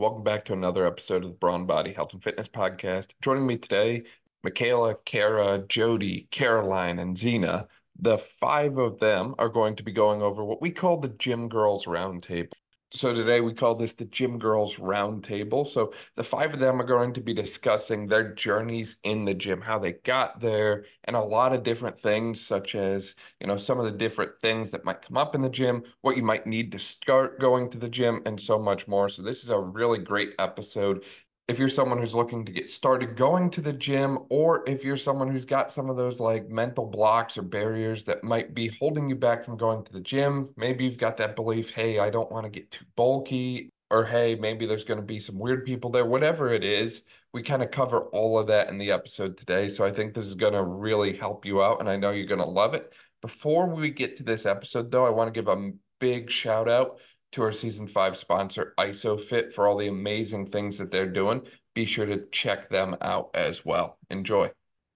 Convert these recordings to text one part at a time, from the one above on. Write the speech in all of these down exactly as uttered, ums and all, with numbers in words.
Welcome back to another episode of the Brawn Body Health and Fitness Podcast. Joining me today, Michaela, Kara, Jody, Caroline, and Zena. The five of them are going to be going over what we call the Gym Girls Roundtable. So today we call this the Gym Girls Roundtable. So the five of them are going to be discussing their journeys in the gym, how they got there, and a lot of different things, such as, you know, some of the different things that might come up in the gym, what you might need to start going to the gym, and so much more. So this is a really great episode. If you're someone who's looking to get started going to the gym, or if you're someone who's got some of those like mental blocks or barriers that might be holding you back from going to the gym, maybe you've got that belief, hey, I don't want to get too bulky, or hey, maybe there's going to be some weird people there, whatever it is, we kind of cover all of that in the episode today. So I think this is going to really help you out, and I know you're going to love it. Before we get to this episode, though, I want to give a big shout out to our season five sponsor, ISOFIT, for all the amazing things that they're doing. Be sure to check them out as well. Enjoy.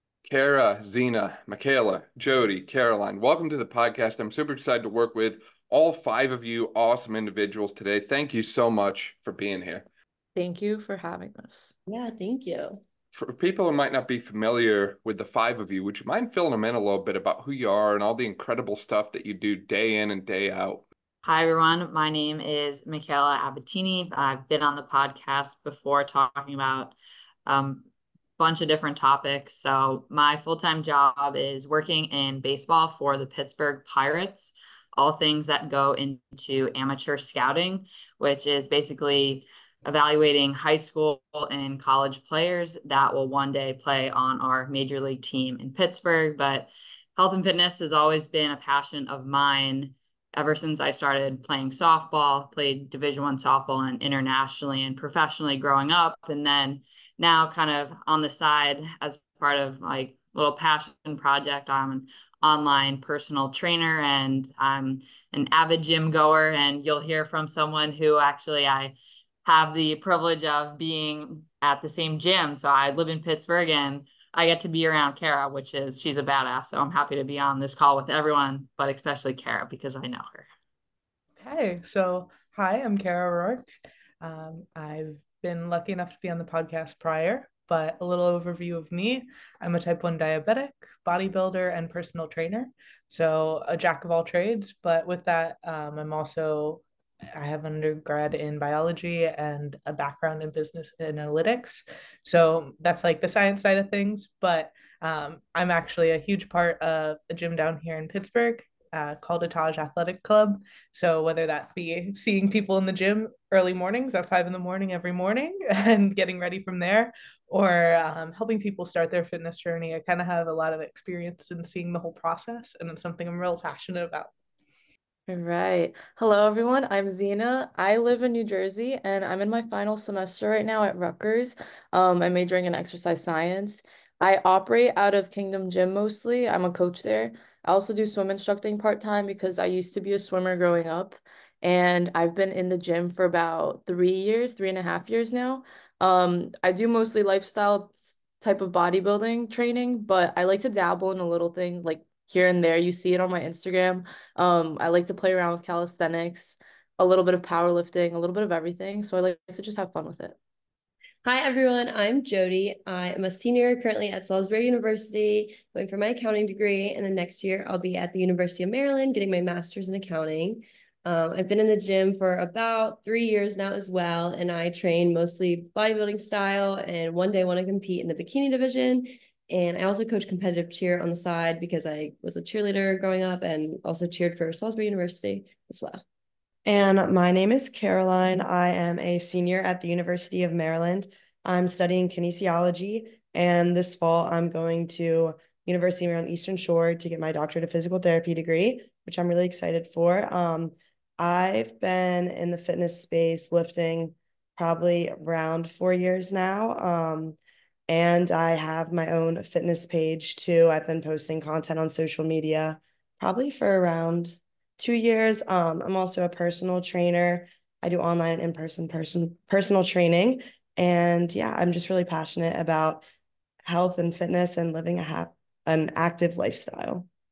Kara, Zena, Michaela, Jody, Caroline, welcome to the podcast. I'm super excited to work with all five of you awesome individuals today. Thank you so much for being here. Thank you for having us. Yeah, thank you. For people who might not be familiar with the five of you, would you mind filling them in a little bit about who you are and all the incredible stuff that you do day in and day out? Hi, everyone. My name is Michaela Abatini. I've been on the podcast before talking about a um, bunch of different topics. So my full-time job is working in baseball for the Pittsburgh Pirates, all things that go into amateur scouting, which is basically evaluating high school and college players that will one day play on our major league team in Pittsburgh. But health and fitness has always been a passion of mine ever since I started playing softball, played Division One softball and internationally and professionally growing up. And then now kind of on the side as part of like a little passion project, I'm an online personal trainer and I'm an avid gym goer. And you'll hear from someone who actually I have the privilege of being at the same gym. So I live in Pittsburgh and I get to be around Kara, which is, she's a badass. So I'm happy to be on this call with everyone, but especially Kara because I know her. Okay, so hi, I'm Kara Rourke. Um, I've been lucky enough to be on the podcast prior, but a little overview of me. I'm a type one diabetic, bodybuilder, and personal trainer. So a jack of all trades, but with that, um, I'm also I have undergrad in biology and a background in business analytics. So that's like the science side of things. But um, I'm actually a huge part of a gym down here in Pittsburgh uh, called Etage Athletic Club. So whether that be seeing people in the gym early mornings at five in the morning every morning and getting ready from there, or um, helping people start their fitness journey, I kind of have a lot of experience in seeing the whole process. And it's something I'm real passionate about. All right. Hello, everyone. I'm Zena. I live in New Jersey and I'm in my final semester right now at Rutgers. Um, I'm majoring in exercise science. I operate out of Kingdom Gym mostly. I'm a coach there. I also do swim instructing part-time because I used to be a swimmer growing up. And I've been in the gym for about three years, three and a half years now. Um, I do mostly lifestyle type of bodybuilding training, but I like to dabble in a little thing like here and there. You see it on my Instagram. Um, I like to play around with calisthenics, a little bit of powerlifting, a little bit of everything. So I like to just have fun with it. Hi, everyone. I'm Jody. I am a senior currently at Salisbury University, going for my accounting degree. And then next year, I'll be at the University of Maryland getting my master's in accounting. Um, I've been in the gym for about three years now as well. And I train mostly bodybuilding style. And one day I want to compete in the bikini division. And I also coach competitive cheer on the side because I was a cheerleader growing up and also cheered for Salisbury University as well. And my name is Caroline. I am a senior at the University of Maryland. I'm studying kinesiology, and this fall I'm going to University of Maryland Eastern Shore to get my doctorate of physical therapy degree, which I'm really excited for. Um, I've been in the fitness space lifting probably around four years now. Um, And I have my own fitness page too. I've been posting content on social media probably for around two years. Um, I'm also a personal trainer. I do online and in-person person personal training. And yeah, I'm just really passionate about health and fitness and living a ha- an active lifestyle.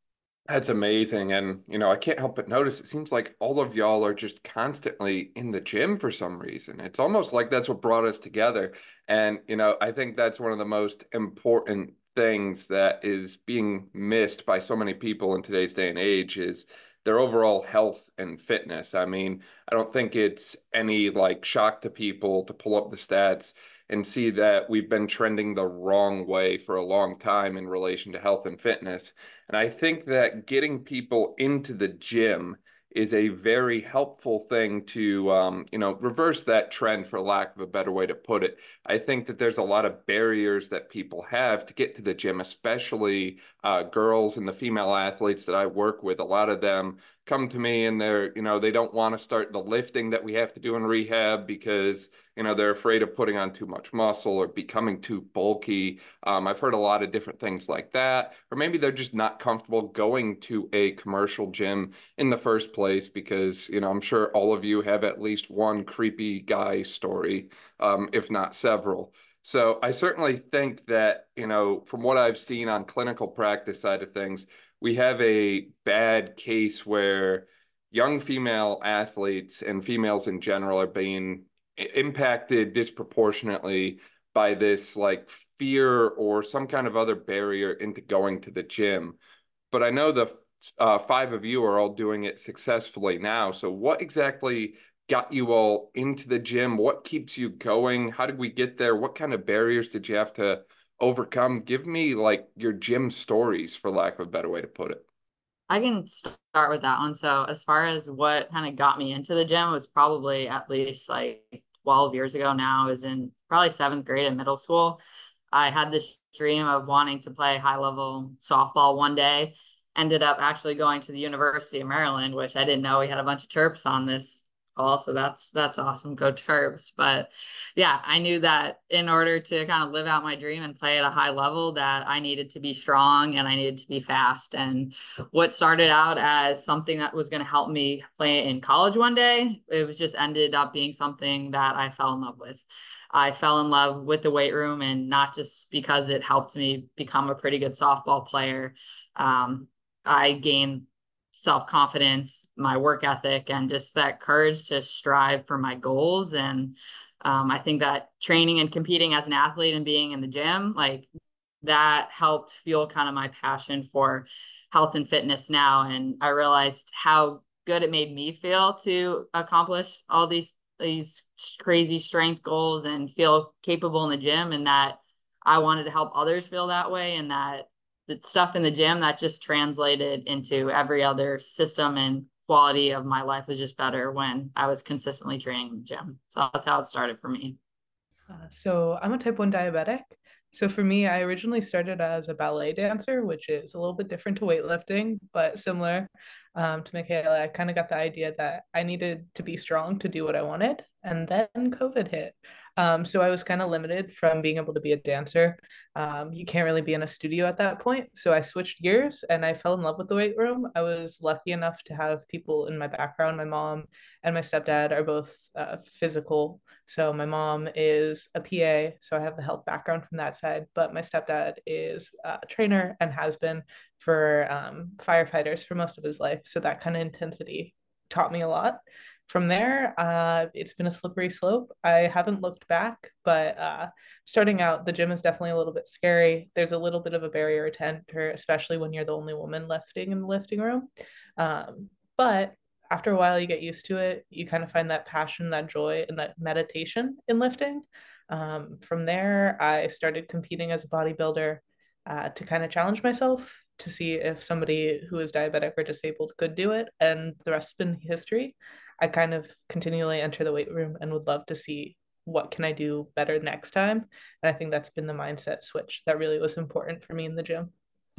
That's amazing. And, you know, I can't help but notice it seems like all of y'all are just constantly in the gym for some reason. It's almost like that's what brought us together. And, you know, I think that's one of the most important things that is being missed by so many people in today's day and age is their overall health and fitness. I mean, I don't think it's any like shock to people to pull up the stats and see that we've been trending the wrong way for a long time in relation to health and fitness. And I think that getting people into the gym is a very helpful thing to, um, you know, reverse that trend, for lack of a better way to put it. I think that there's a lot of barriers that people have to get to the gym, especially uh, girls and the female athletes that I work with. A lot of them come to me and they're, you know, they don't want to start the lifting that we have to do in rehab because, you know, they're afraid of putting on too much muscle or becoming too bulky. Um, I've heard a lot of different things like that, or maybe they're just not comfortable going to a commercial gym in the first place because, you know, I'm sure all of you have at least one creepy guy story, um, if not several. So I certainly think that, you know, from what I've seen on clinical practice side of things, we have a bad case where young female athletes and females in general are being impacted disproportionately by this like fear or some kind of other barrier into going to the gym. But I know the uh, five of you are all doing it successfully now. So what exactly got you all into the gym? What keeps you going? How did we get there? What kind of barriers did you have to overcome? Give me like your gym stories, for lack of a better way to put it. I can start with that one. So as far as what kind of got me into the gym was probably at least like twelve years ago now. I was in probably seventh grade in middle school. I had this dream of wanting to play high level softball one day. Ended up actually going to the University of Maryland, which I didn't know we had a bunch of Terps on this call. So that's that's awesome. Go Terps. But yeah, I knew that in order to kind of live out my dream and play at a high level, that I needed to be strong and I needed to be fast. And what started out as something that was going to help me play in college one day, it was just ended up being something that I fell in love with. I fell in love with the weight room, and not just because it helped me become a pretty good softball player. Um, I gained self-confidence, my work ethic, and just that courage to strive for my goals. And um, I think that training and competing as an athlete and being in the gym, like that helped fuel kind of my passion for health and fitness now. And I realized how good it made me feel to accomplish all these these crazy strength goals and feel capable in the gym, and that I wanted to help others feel that way, and that the stuff in the gym that just translated into every other system and quality of my life was just better when I was consistently training in the gym. So that's how it started for me. Uh, so I'm a type one diabetic. So for me, I originally started as a ballet dancer, which is a little bit different to weightlifting, but similar um, to Michaela. I kind of got the idea that I needed to be strong to do what I wanted. And then COVID hit. Um, so I was kind of limited from being able to be a dancer. Um, you can't really be in a studio at that point. So I switched gears and I fell in love with the weight room. I was lucky enough to have people in my background. My mom and my stepdad are both uh, physical. So my mom is a P A, so I have the health background from that side. But my stepdad is a trainer and has been for um, firefighters for most of his life. So that kind of intensity taught me a lot. From there, uh, it's been a slippery slope. I haven't looked back, but uh, starting out, the gym is definitely a little bit scary. There's a little bit of a barrier to enter, especially when you're the only woman lifting in the lifting room. Um, but after a while, you get used to it. You kind of find that passion, that joy, and that meditation in lifting. Um, from there, I started competing as a bodybuilder uh, to kind of challenge myself to see if somebody who is diabetic or disabled could do it. And the rest has been history. I kind of continually enter the weight room and would love to see what can I do better next time. And I think that's been the mindset switch that really was important for me in the gym.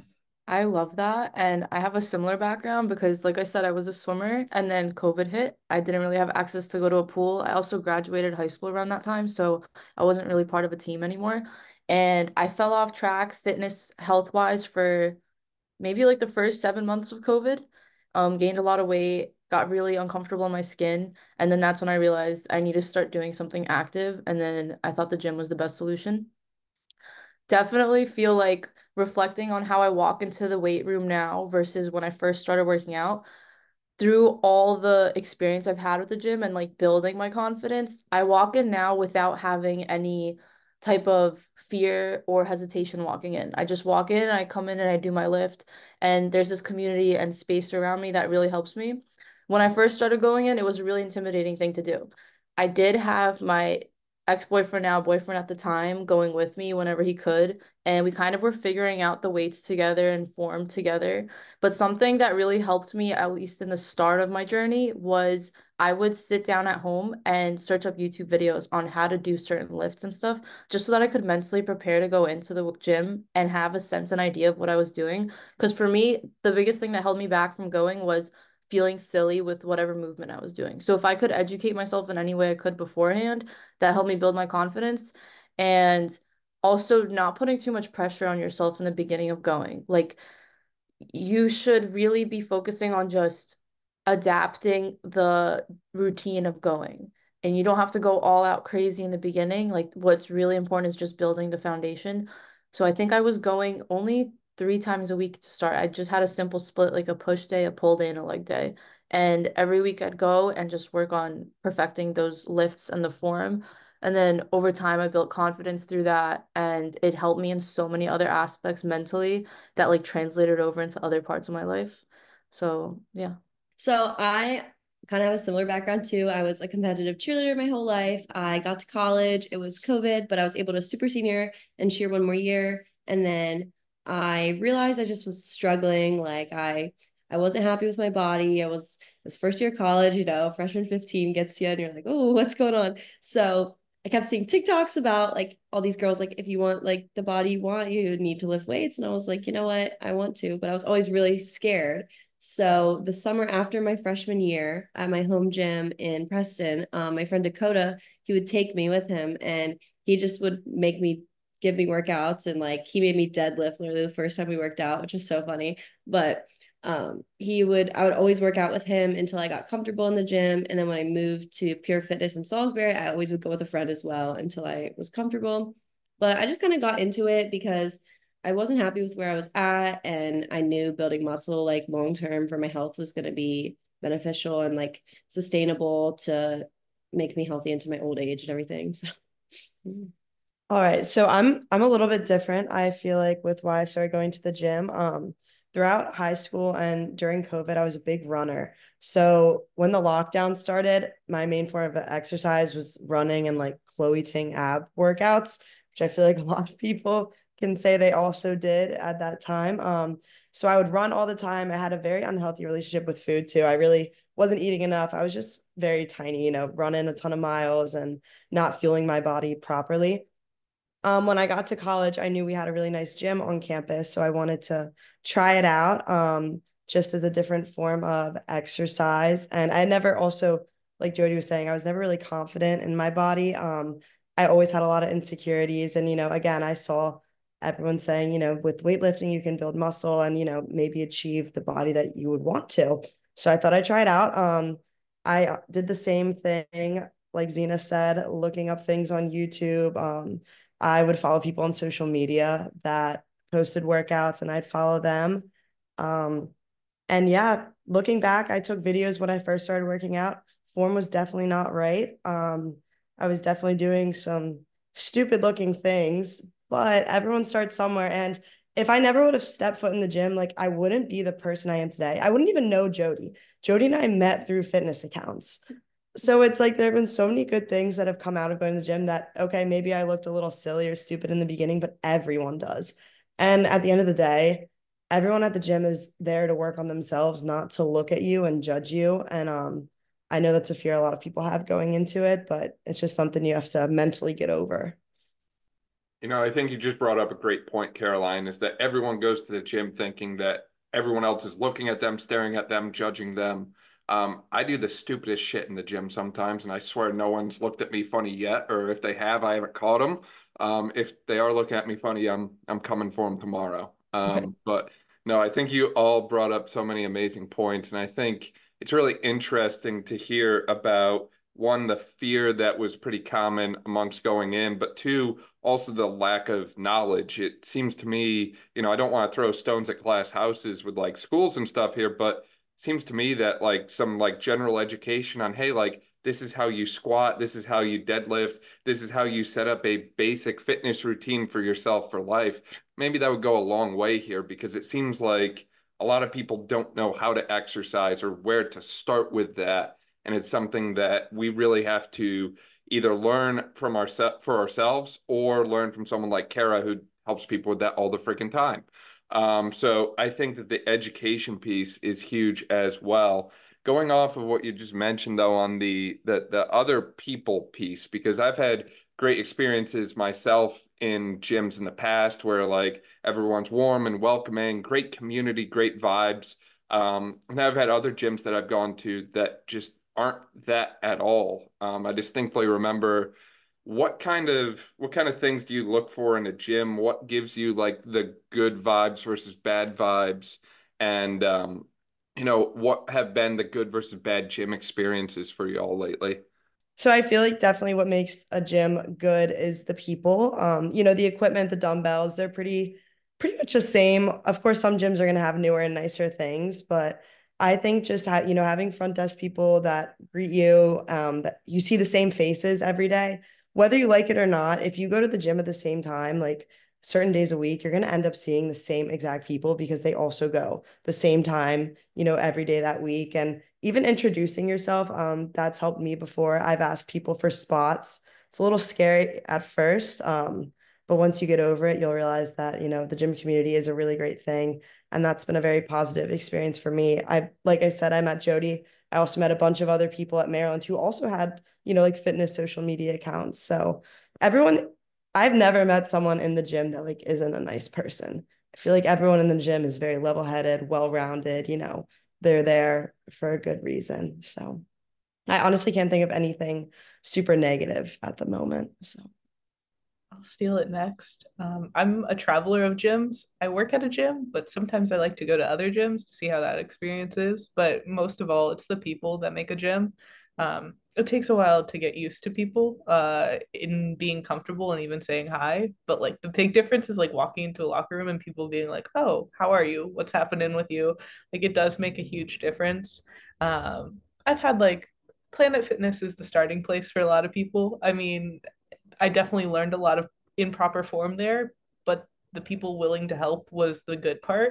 I love that. And I have a similar background because, like I said, I was a swimmer and then COVID hit. I didn't really have access to go to a pool. I also graduated high school around that time, so I wasn't really part of a team anymore. And I fell off track fitness health-wise for maybe like the first seven months of COVID. Um, gained a lot of weight, got really uncomfortable in my skin. And then that's when I realized I need to start doing something active. And then I thought the gym was the best solution. definitely feel like reflecting on how I walk into the weight room now versus when I first started working out, through all the experience I've had with the gym and like building my confidence, I walk in now without having any type of fear or hesitation walking in. I just walk in, I come in and I do my lift, and there's this community and space around me that really helps me. When I first started going in, it was a really intimidating thing to do. I did have my ex-boyfriend, now boyfriend at the time, going with me whenever he could, and we kind of were figuring out the weights together and form together. But something that really helped me, at least in the start of my journey, was I would sit down at home and search up YouTube videos on how to do certain lifts and stuff, just so that I could mentally prepare to go into the gym and have a sense and idea of what I was doing. Because for me, the biggest thing that held me back from going was feeling silly with whatever movement I was doing. So if I could educate myself in any way I could beforehand, that helped me build my confidence. And also not putting too much pressure on yourself in the beginning of going. Like, you should really be focusing on just adapting the routine of going. And you don't have to go all out crazy in the beginning. Like, what's really important is just building the foundation. So I think I was going only three times a week to start. I just had a simple split, like a push day, a pull day, and a leg day. And every week I'd go and just work on perfecting those lifts and the form. And then over time, I built confidence through that. And it helped me in so many other aspects mentally that like translated over into other parts of my life. So, yeah. So I kind of have a similar background too. I was a competitive cheerleader my whole life. I got to college. It was COVID, but I was able to super senior and cheer one more year. And then I realized I just was struggling. Like I I wasn't happy with my body. I was it was first year of college, you know, freshman fifteen gets to you and you're like, oh, what's going on? So I kept seeing TikToks about like all these girls, like, if you want like the body you want, you need to lift weights. And I was like, you know what? I want to, but I was always really scared. So the summer after my freshman year at my home gym in Preston, um, my friend Dakota, he would take me with him and he just would make me give me workouts, and like he made me deadlift literally the first time we worked out, which was so funny. But um, he would, I would always work out with him until I got comfortable in the gym. And then when I moved to Pure Fitness in Salisbury, I always would go with a friend as well until I was comfortable. But I just kind of got into it because I wasn't happy with where I was at, and I knew building muscle like long term for my health was going to be beneficial and like sustainable to make me healthy into my old age and everything. So All right, so I'm I'm a little bit different. I feel like with why I started going to the gym. Um, throughout high school and during COVID, I was a big runner. So when the lockdown started, my main form of exercise was running and like Chloe Ting ab workouts, which I feel like a lot of people can say they also did at that time. Um, so I would run all the time. I had a very unhealthy relationship with food too. I really wasn't eating enough. I was just very tiny, you know, running a ton of miles and not fueling my body properly. Um, when I got to college, I knew we had a really nice gym on campus, so I wanted to try it out, um, just as a different form of exercise. And I never also, like Jody was saying, I was never really confident in my body. Um, I always had a lot of insecurities. And, you know, again, I saw everyone saying, you know, with weightlifting, you can build muscle and, you know, maybe achieve the body that you would want to. So I thought I'd try it out. Um, I did the same thing, like Zena said, looking up things on YouTube. Um, I would follow people on social media that posted workouts and I'd follow them. Um, and yeah, looking back, I took videos when I first started working out. Form was definitely not right. Um, I was definitely doing some stupid looking things, but everyone starts somewhere. And if I never would have stepped foot in the gym, like I wouldn't be the person I am today. I wouldn't even know Jody. Jody and I met through fitness accounts. So it's like there have been so many good things that have come out of going to the gym that, okay, maybe I looked a little silly or stupid in the beginning, but everyone does. And at the end of the day, everyone at the gym is there to work on themselves, not to look at you and judge you. And um, I know that's a fear a lot of people have going into it, but it's just something you have to mentally get over. You know, I think you just brought up a great point, Caroline, is that everyone goes to the gym thinking that everyone else is looking at them, staring at them, judging them. Um, I do the stupidest shit in the gym sometimes, and I swear no one's looked at me funny yet, or if they have, I haven't caught them. Um, if they are looking at me funny, I'm I'm coming for them tomorrow. Um, but no, I think you all brought up so many amazing points, and I think it's really interesting to hear about one, the fear that was pretty common amongst going in, but two, also the lack of knowledge. It seems to me, you know, I don't want to throw stones at glass houses with like schools and stuff here, but it seems to me that like some like general education on, hey, like this is how you squat, this is how you deadlift, this is how you set up a basic fitness routine for yourself for life. Maybe that would go a long way here, because it seems like a lot of people don't know how to exercise or where to start with that. And it's something that we really have to either learn from our for ourselves or learn from someone like Kara, who helps people with that all the freaking time. Um, so I think that the education piece is huge as well. Going off of what you just mentioned, though, on the the the other people piece, because I've had great experiences myself in gyms in the past where like everyone's warm and welcoming, great community, great vibes. Um, and I've had other gyms that I've gone to that just aren't that at all. Um, I distinctly remember what kind of what kind of things do you look for in a gym? What gives you like the good vibes versus bad vibes? And um, you know, what have been the good versus bad gym experiences for you all lately? So I feel like definitely what makes a gym good is the people. Um, you know, the equipment, the dumbbells, they're pretty pretty much the same. Of course, some gyms are going to have newer and nicer things, but I think just ha- you know, having front desk people that greet you, um, that you see the same faces every day, whether you like it or not. If you go to the gym at the same time, like certain days a week, you're going to end up seeing the same exact people because they also go the same time, you know, every day that week. And even introducing yourself, um, that's helped me before. I've asked people for spots. It's a little scary at first, um, but once you get over it, you'll realize that, you know, the gym community is a really great thing. And that's been a very positive experience for me. I, like I said, I met Jody. I also met a bunch of other people at Maryland who also had, you know, like fitness social media accounts. So everyone, I've never met someone in the gym that like isn't a nice person. I feel like everyone in the gym is very level-headed, well-rounded, you know, they're there for a good reason. So I honestly can't think of anything super negative at the moment. So I'll steal it next. Um, I'm a traveler of gyms. I work at a gym, but sometimes I like to go to other gyms to see how that experience is. But most of all, it's the people that make a gym. Um, it takes a while to get used to people uh, in being comfortable and even saying hi. But like the big difference is like walking into a locker room and people being like, "Oh, how are you? What's happening with you?" Like it does make a huge difference. Um, I've had like Planet Fitness is the starting place for a lot of people. I mean, I definitely learned a lot of improper form there, but the people willing to help was the good part.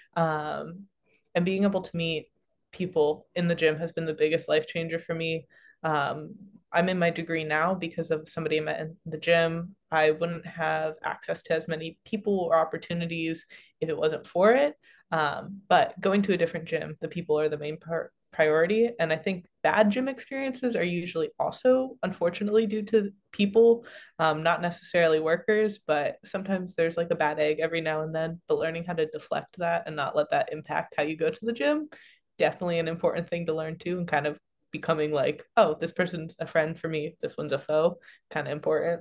Um, and being able to meet people in the gym has been the biggest life changer for me. Um, I'm in my degree now because of somebody I met in the gym. I wouldn't have access to as many people or opportunities if it wasn't for it. Um, but going to a different gym, the people are the main part priority. And I think bad gym experiences are usually also, unfortunately, due to people, um, not necessarily workers, but sometimes there's like a bad egg every now and then. But learning how to deflect that and not let that impact how you go to the gym, definitely an important thing to learn too, and kind of becoming like, oh, this person's a friend for me, this one's a foe, kind of important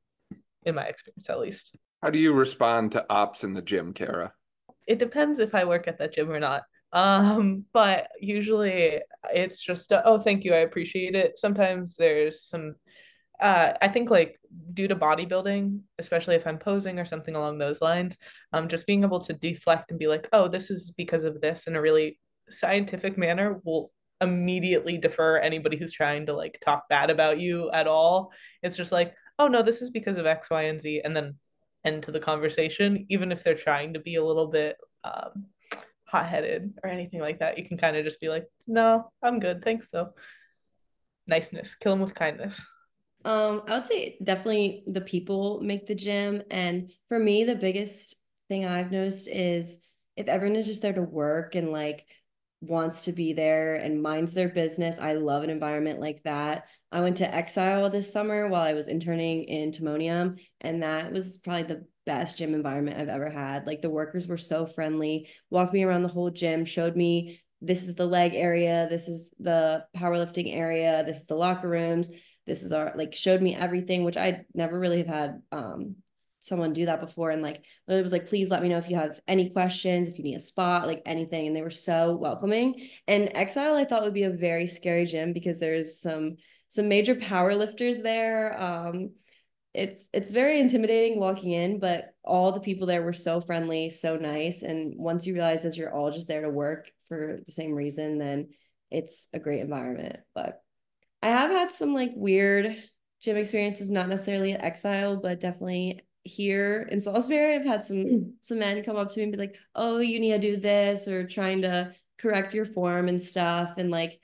in my experience at least. How do you respond to ops in the gym, Kara? It depends if I work at that gym or not. Um, but usually it's just, uh, oh, thank you, I appreciate it. Sometimes there's some, uh, I think like due to bodybuilding, especially if I'm posing or something along those lines, um, just being able to deflect and be like, oh, this is because of this in a really scientific manner will immediately defer anybody who's trying to like talk bad about you at all. It's just like, oh no, this is because of X, Y, and Z, and then end to the conversation, even if they're trying to be a little bit um hot-headed or anything like that. You can kind of just be like, no, I'm good, thanks though. Niceness, kill them with kindness. Um, I would say definitely the people make the gym. And for me, the biggest thing I've noticed is if everyone is just there to work and like wants to be there and minds their business. I love an environment like that. I went to Exile this summer while I was interning in Timonium, and that was probably the best gym environment I've ever had. Like the workers were so friendly, walked me around the whole gym, showed me this is the leg area, this is the powerlifting area, this is the locker rooms, this is our, like, showed me everything, which I never really have had um someone do that before. And like it was like, please let me know if you have any questions, if you need a spot, like anything. And they were so welcoming. And Exile I thought would be a very scary gym because there's some some major power lifters there. Um, it's it's very intimidating walking in, but all the people there were so friendly, so nice. And once you realize that you're all just there to work for the same reason, then it's a great environment. But I have had some like weird gym experiences, not necessarily at Exile, but definitely here in Salisbury. I've had some some men come up to me and be like, "Oh, you need to do this," or trying to correct your form and stuff. And like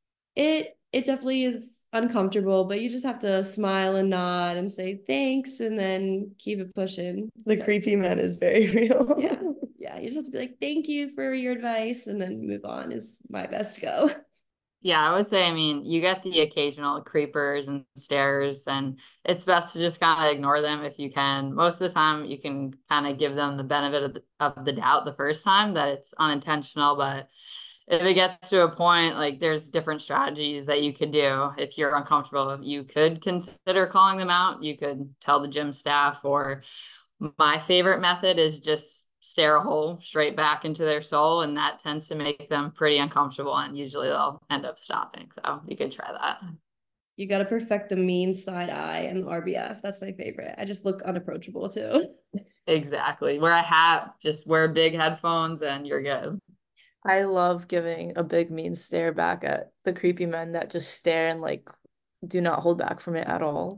it it definitely is uncomfortable, but you just have to smile and nod and say thanks and then keep it pushing. The creepy man is very real. Yeah. Yeah. You just have to be like, thank you for your advice, and then move on is my best go. Yeah, I would say, I mean, you get the occasional creepers and stares, and it's best to just kind of ignore them if you can. Most of the time, you can kind of give them the benefit of the, of the doubt the first time that it's unintentional. But if it gets to a point, like there's different strategies that you could do. If you're uncomfortable, you could consider calling them out. You could tell the gym staff, or my favorite method is just stare a hole straight back into their soul, and that tends to make them pretty uncomfortable, and usually they'll end up stopping. So you could try that. You got to perfect the mean side eye and the R B F. That's my favorite. I just look unapproachable too. Exactly. Wear a hat, just wear big headphones, and you're good. I love giving a big mean stare back at the creepy men that just stare and like do not hold back from it at all.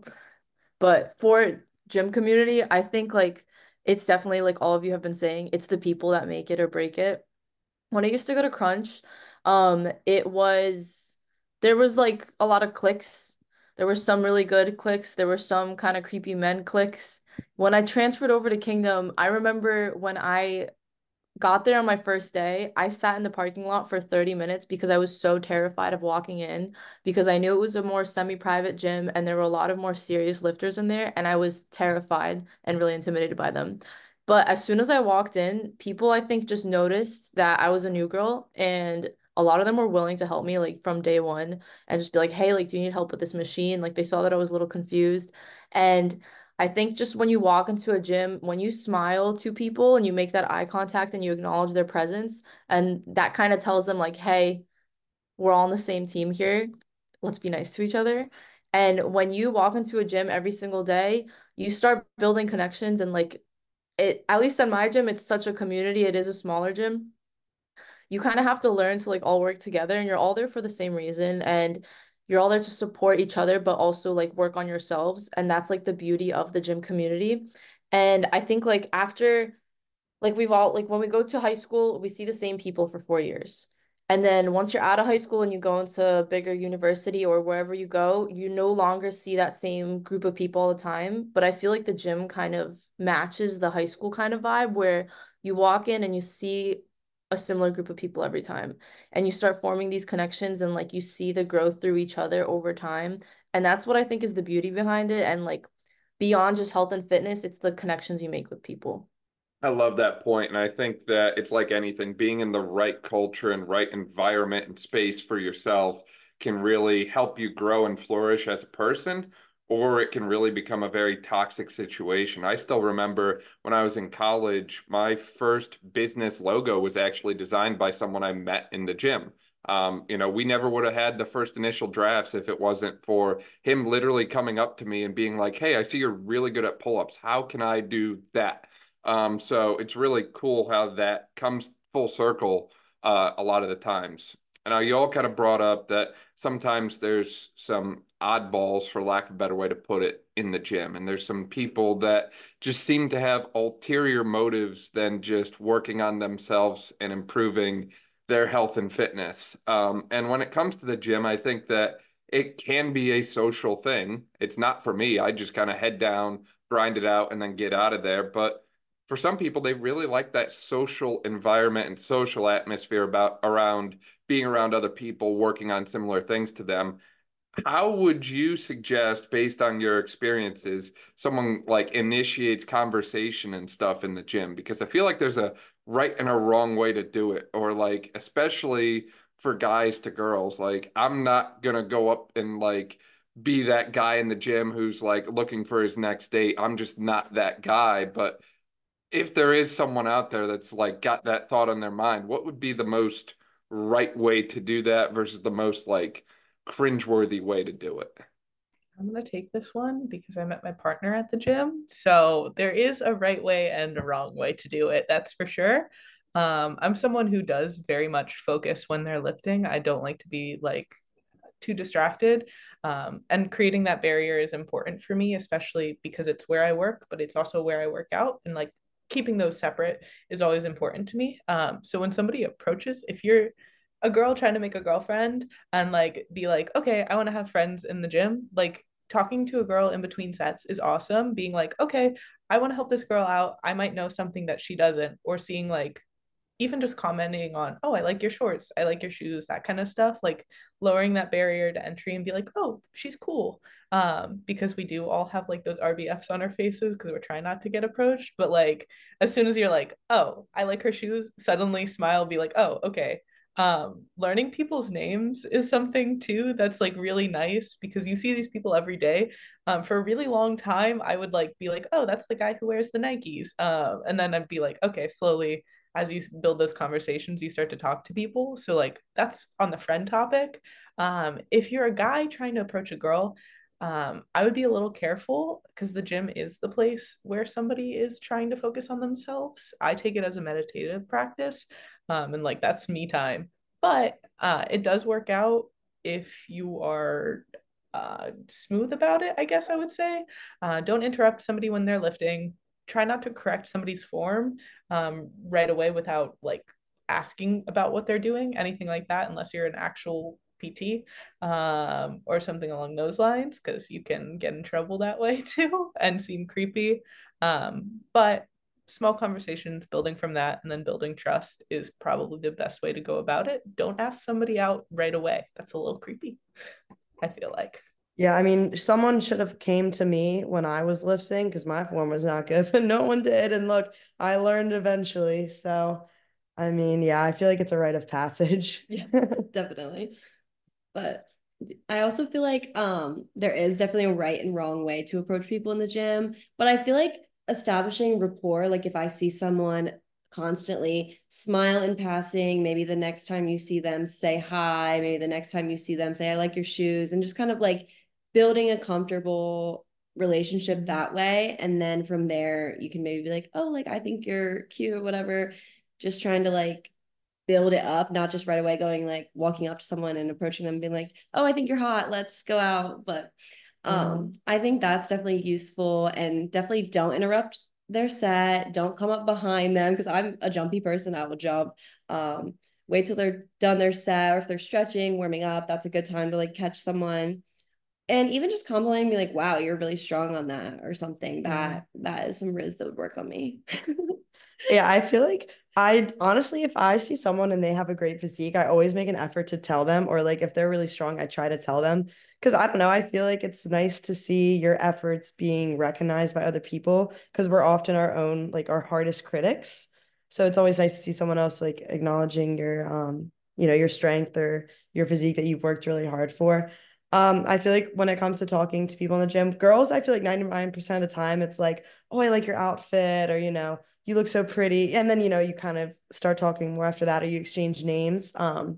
But for gym community, I think like it's definitely like all of you have been saying, it's the people that make it or break it. When I used to go to Crunch, um, it was there was like a lot of cliques. There were some really good cliques. There were some kind of creepy men cliques. When I transferred over to Kingdom, I remember when I got there on my first day, I sat in the parking lot for thirty minutes because I was so terrified of walking in, because I knew it was a more semi-private gym and there were a lot of more serious lifters in there, and I was terrified and really intimidated by them. But as soon as I walked in, people I think just noticed that I was a new girl, and a lot of them were willing to help me like from day one and just be like, "Hey, like, do you need help with this machine?" Like they saw that I was a little confused. And I think just when you walk into a gym, when you smile to people and you make that eye contact and you acknowledge their presence, and that kind of tells them like, hey, we're all on the same team here. Let's be nice to each other. And when you walk into a gym every single day, you start building connections, and like it, at least in my gym, it's such a community. It is a smaller gym. You kind of have to learn to like all work together, and you're all there for the same reason. And you're all there to support each other, but also like work on yourselves. And that's like the beauty of the gym community. And I think like after, like we've all, like when we go to high school, we see the same people for four years. And then once you're out of high school and you go into a bigger university or wherever you go, you no longer see that same group of people all the time. But I feel like the gym kind of matches the high school kind of vibe, where you walk in and you see a similar group of people every time, and you start forming these connections, and like you see the growth through each other over time. And that's what I think is the beauty behind it. And like beyond just health and fitness, it's the connections you make with people. I love that point, and I think that it's like anything, being in the right culture and right environment and space for yourself can really help you grow and flourish as a person, or it can really become a very toxic situation. I still remember when I was in college, my first business logo was actually designed by someone I met in the gym. Um, you know, we never would have had the first initial drafts if it wasn't for him literally coming up to me and being like, "Hey, I see you're really good at pull-ups. How can I do that?" Um, so it's really cool how that comes full circle uh, a lot of the times. And now you all kind of brought up that sometimes there's some oddballs, for lack of a better way to put it, in the gym. And there's some people that just seem to have ulterior motives than just working on themselves and improving their health and fitness. Um, and when it comes to the gym, I think that it can be a social thing. It's not for me. I just kind of head down, grind it out, and then get out of there. But for some people, they really like that social environment and social atmosphere about around being around other people working on similar things to them. How would you suggest, based on your experiences, someone like initiates conversation and stuff in the gym? Because I feel like there's a right and a wrong way to do it, or like, especially for guys to girls, like I'm not gonna go up and like be that guy in the gym who's like looking for his next date. I'm just not that guy. But if there is someone out there that's like got that thought on their mind, what would be the most right way to do that versus the most like cringeworthy way to do it? I'm going to take this one because I met my partner at the gym. So there is a right way and a wrong way to do it. That's for sure. Um, I'm someone who does very much focus when they're lifting. I don't like to be like too distracted. Um, and creating that barrier is important for me, especially because it's where I work, but it's also where I work out. And like keeping those separate is always important to me. Um, so when somebody approaches, if you're a girl trying to make a girlfriend and like be like, okay, I want to have friends in the gym, like talking to a girl in between sets is awesome. Being like, okay, I want to help this girl out. I might know something that she doesn't, or seeing like even just commenting on, oh, I like your shorts, I like your shoes, that kind of stuff, like lowering that barrier to entry and be like, oh, she's cool. Um, because we do all have like those R B Fs on our faces because we're trying not to get approached. But like as soon as you're like, oh, I like her shoes, suddenly smile, be like, oh, okay. Um, learning people's names is something too that's like really nice because you see these people every day. Um, for a really long time, I would like be like, oh, that's the guy who wears the Nikes. Um, and then I'd be like, okay, slowly as you build those conversations, you start to talk to people. So like that's on the friend topic. Um, if you're a guy trying to approach a girl, um, I would be a little careful because the gym is the place where somebody is trying to focus on themselves. I take it as a meditative practice, um, and like that's me time. But uh, it does work out if you are uh, smooth about it, I guess I would say. Uh, don't interrupt somebody when they're lifting. Try not to correct somebody's form um, right away without like asking about what they're doing, anything like that, unless you're an actual P T um, or something along those lines, because you can get in trouble that way too and seem creepy. Um, but small conversations, building from that, and then building trust is probably the best way to go about it. Don't ask somebody out right away. That's a little creepy, I feel like. Yeah, I mean, someone should have came to me when I was lifting because my form was not good, but no one did. And look, I learned eventually. So, I mean, yeah, I feel like it's a rite of passage. Yeah, definitely. But I also feel like um there is definitely a right and wrong way to approach people in the gym. But I feel like establishing rapport, like if I see someone constantly smile in passing, maybe the next time you see them say hi, maybe the next time you see them say I like your shoes, and just kind of like building a comfortable relationship that way. And then from there you can maybe be like, oh, like I think you're cute, whatever. Just trying to like build it up, not just right away going like walking up to someone and approaching them and being like, oh, I think you're hot, let's go out. But um mm-hmm. I think that's definitely useful, and definitely don't interrupt their set. Don't come up behind them because I'm a jumpy person. I will jump. Um wait till they're done their set, or if they're stretching, warming up, that's a good time to like catch someone. And even just complimenting me like, wow, you're really strong on that or something. That mm. that is some riz that would work on me. Yeah, I feel like I honestly, if I see someone and they have a great physique, I always make an effort to tell them, or like if they're really strong, I try to tell them. Because I don't know, I feel like it's nice to see your efforts being recognized by other people because we're often our own, like our hardest critics. So it's always nice to see someone else like acknowledging your um, you know, your strength or your physique that you've worked really hard for. Um, I feel like when it comes to talking to people in the gym, girls, I feel like ninety-nine percent of the time it's like, oh, I like your outfit, or, you know, you look so pretty. And then, you know, you kind of start talking more after that, or you exchange names. Um,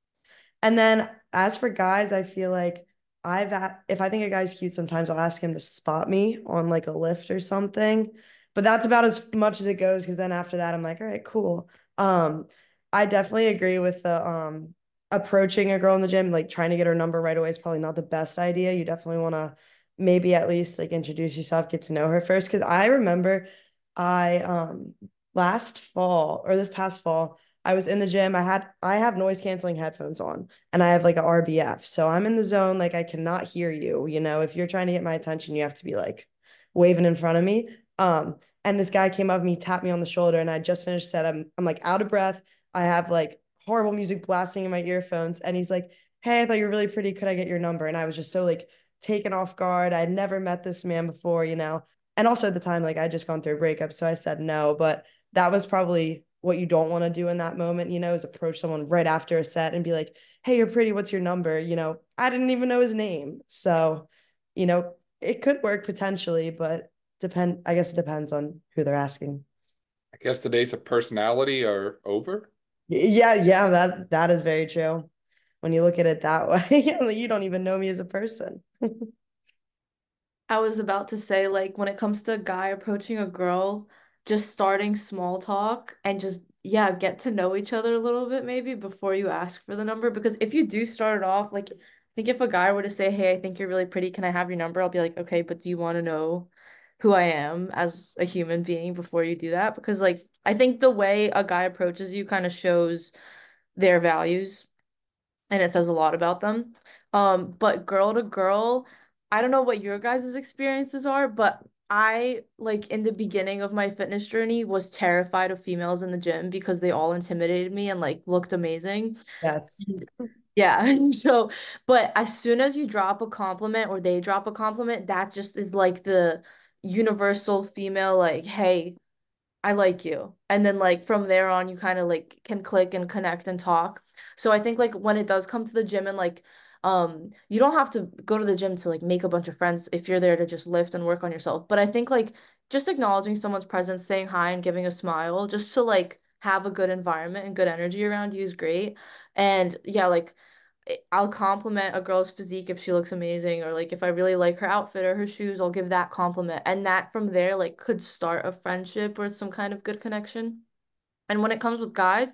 and then as for guys, I feel like I've, if I think a guy's cute, sometimes I'll ask him to spot me on like a lift or something, but that's about as much as it goes. Cause then after that, I'm like, all right, cool. Um, I definitely agree with the, um, approaching a girl in the gym, like trying to get her number right away is probably not the best idea. You definitely want to maybe at least like introduce yourself, get to know her first. Cause I remember I, um, last fall or this past fall, I was in the gym. I had, I have noise canceling headphones on and I have like a R B F. So I'm in the zone. Like I cannot hear you. You know, if you're trying to get my attention, you have to be like waving in front of me. Um, and this guy came up to me, tapped me on the shoulder, and I just finished set. I'm, I'm like out of breath. I have like horrible music blasting in my earphones. And he's like, hey, I thought you were really pretty. Could I get your number? And I was just so like taken off guard. I'd never met this man before, you know? And also at the time, like I just gone through a breakup. So I said no, but that was probably what you don't want to do in that moment, you know, is approach someone right after a set and be like, hey, you're pretty. What's your number? You know, I didn't even know his name. So, you know, it could work potentially, but depend, I guess it depends on who they're asking. I guess the days of personality are over. Yeah, yeah, that that is very true. when you look at it that way, you don't even know me as a person. I was about to say, like, when it comes to a guy approaching a girl, just starting small talk and just, yeah, get to know each other a little bit maybe before you ask for the number. Because if you do start it off, like, I think if a guy were to say, hey, I think you're really pretty, can I have your number? I'll be like, okay, but do you want to know who I am as a human being before you do that? Because, like, I think the way a guy approaches you kind of shows their values and it says a lot about them. Um, but girl to girl, I don't know what your guys' experiences are, but I like in the beginning of my fitness journey was terrified of females in the gym because they all intimidated me and like looked amazing. Yes. Yeah. So, but as soon as you drop a compliment or they drop a compliment, that just is like the universal female, like, hey, I like you. And then like from there on you kind of like can click and connect and talk. So I think like when it does come to the gym and like um you don't have to go to the gym to like make a bunch of friends if you're there to just lift and work on yourself. But I think like just acknowledging someone's presence, saying hi and giving a smile just to like have a good environment and good energy around you is great. And yeah, like I'll compliment a girl's physique if she looks amazing, or like if I really like her outfit or her shoes, I'll give that compliment. And that from there, like, could start a friendship or some kind of good connection. And when it comes with guys,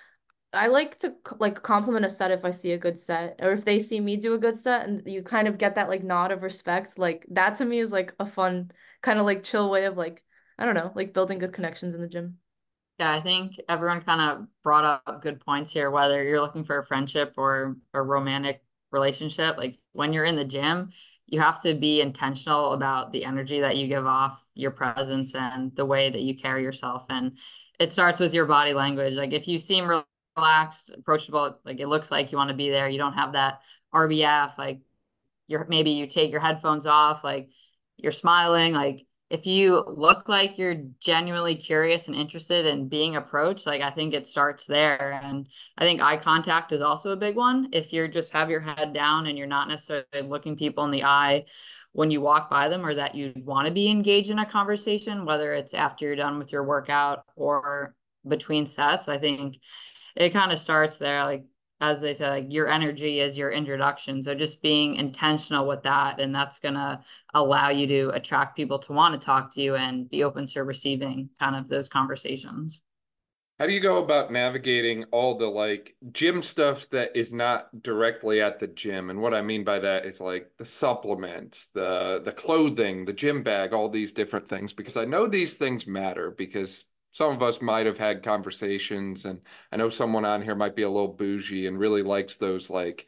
I like to like compliment a set if I see a good set, or if they see me do a good set and you kind of get that like nod of respect. Like, that to me is like a fun, kind of like chill way of like, I don't know, like building good connections in the gym. Yeah, I think everyone kind of brought up good points here, whether you're looking for a friendship or a romantic relationship. Like when you're in the gym, you have to be intentional about the energy that you give off, your presence, and the way that you carry yourself. And it starts with your body language. Like if you seem relaxed, approachable, like it looks like you want to be there, you don't have that R B F, like you're maybe you take your headphones off, like you're smiling, like if you look like you're genuinely curious and interested in being approached, like I think it starts there. And I think eye contact is also a big one. If you're just have your head down and you're not necessarily looking people in the eye when you walk by them, or that you want to be engaged in a conversation, whether it's after you're done with your workout or between sets, I think it kind of starts there. Like as they say, like your energy is your introduction. So just being intentional with that, and that's gonna allow you to attract people to want to talk to you and be open to receiving kind of those conversations. How do you go about navigating all the like gym stuff that is not directly at the gym? And what I mean by that is like the supplements, the the clothing, the gym bag, all these different things, because I know these things matter because some of us might have had conversations, and I know someone on here might be a little bougie and really likes those like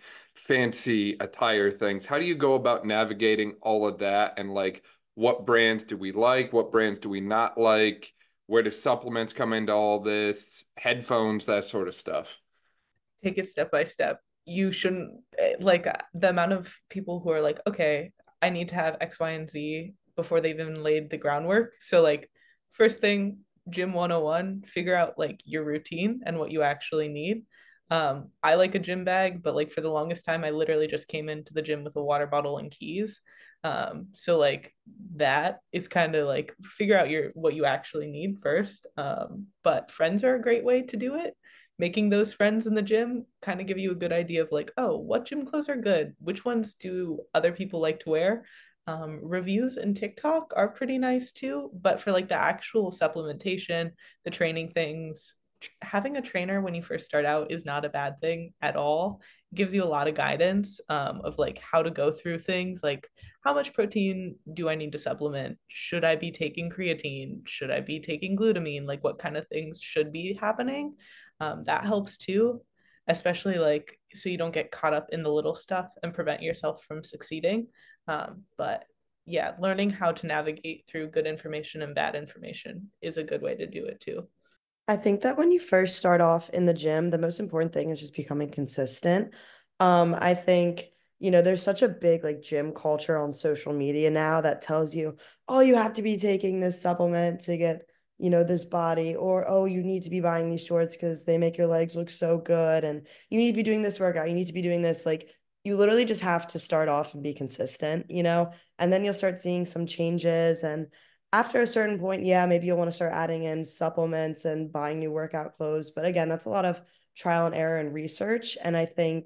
fancy attire things. How do you go about navigating all of that, and like what brands do we like? What brands do we not like? Where do supplements come into all this? Headphones, that sort of stuff. Take it step by step. You shouldn't eh, like the amount of people who are like, okay, I need to have X, Y, and Z before they've even laid the groundwork. So like first thing, gym one oh one, figure out like your routine and what you actually need. Um, I like a gym bag, but like for the longest time, I literally just came into the gym with a water bottle and keys. Um, so like that is kind of like figure out your what you actually need first. Um, but friends are a great way to do it. Making those friends in the gym kind of give you a good idea of like, oh, what gym clothes are good? Which ones do other people like to wear? Um, reviews and TikTok are pretty nice too, but for like the actual supplementation, the training things, tr- having a trainer when you first start out is not a bad thing at all. It gives you a lot of guidance um, of like how to go through things, like how much protein do I need to supplement? Should I be taking creatine? Should I be taking glutamine? Like what kind of things should be happening? Um, that helps too, especially like so you don't get caught up in the little stuff and prevent yourself from succeeding. Um, but yeah, learning how to navigate through good information and bad information is a good way to do it too. I think that when you first start off in the gym, the most important thing is just becoming consistent. Um, I think, you know, there's such a big like gym culture on social media now that tells you, oh, you have to be taking this supplement to get, you know, this body, or oh, you need to be buying these shorts because they make your legs look so good, and you need to be doing this workout, you need to be doing this. Like, you literally just have to start off and be consistent, you know, and then you'll start seeing some changes. And after a certain point, yeah, maybe you'll want to start adding in supplements and buying new workout clothes. But again, that's a lot of trial and error and research. And I think